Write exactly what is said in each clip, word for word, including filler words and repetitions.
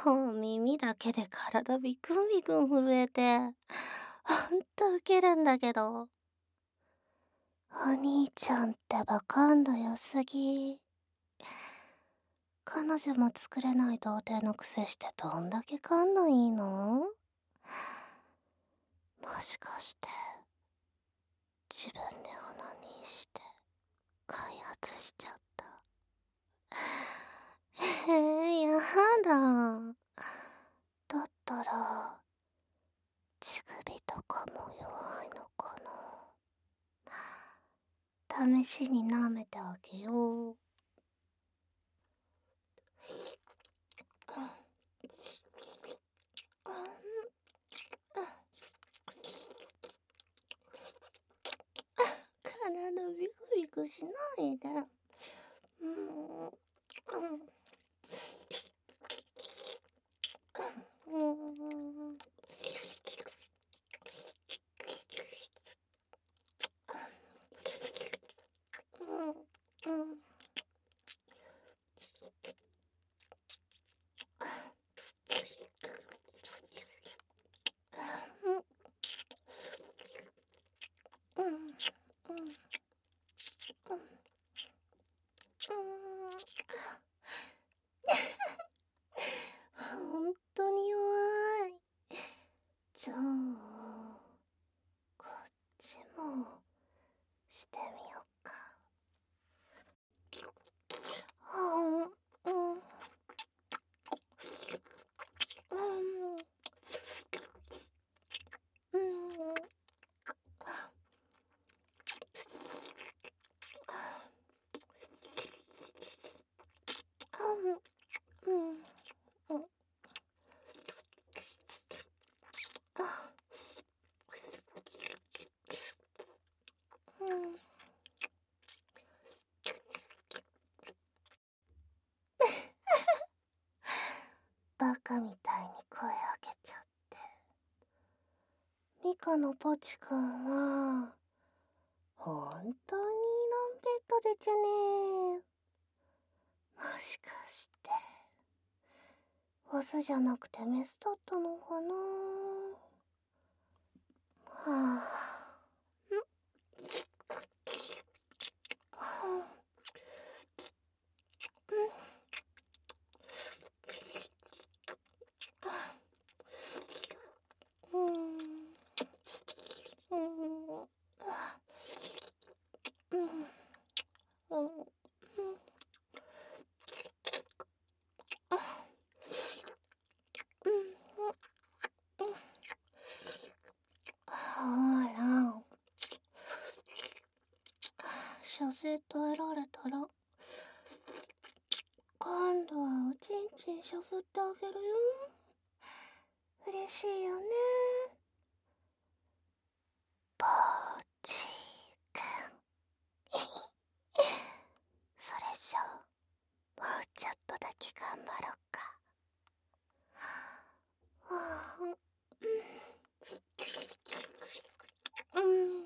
もう耳だけで体ビクンビクン震えて、ほんとウケるんだけど。お兄ちゃんってバカンド良すぎ。彼女も作れない童貞のくせしてどんだけ勘のいいの？もしかして、自分でオナニーして開発しちゃった。えー、やだ。だったら、乳首とかも弱いのかな。試しに舐めてあげよう。体ビクビクしないで。うん。うん。うん。ほんとに弱い。じゃあ、こっちもしてみよっか。うん、うん、うん、うん、うん、うん、うん。バカみたいに声上げちゃって。ミカのポチくんは、ほんとにのんべっとでちゅね。もしかして、オスじゃなくてメスだったのかな。はぁ、ん、はぁ、うん、うん、うん、うん、うん、ほら、射精耐えられたら、今度はおちんちんしゃぶってあげるよ。嬉しいよね。ポチくん。それじゃあ、もうちょっとだけ頑張ろっか。はぁ、うん、うん、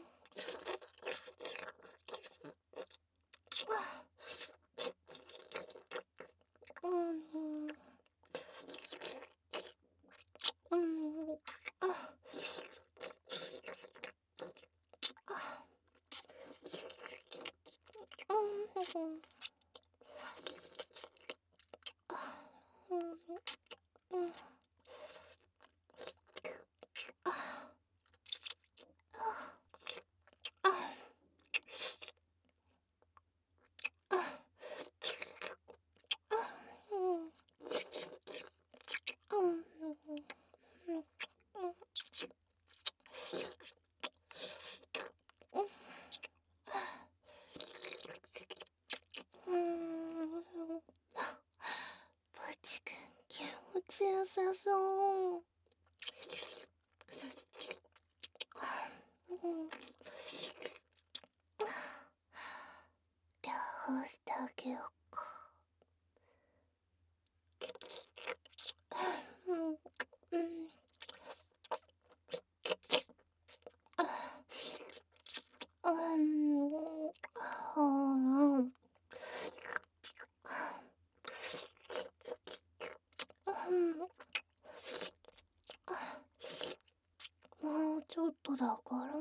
うん、うん、あ、うん、うん、うん、うん。ポチくん気持ちよさそう。うん、両方してあげようか。うん、うん、うん、ほら。うん、 ことだから、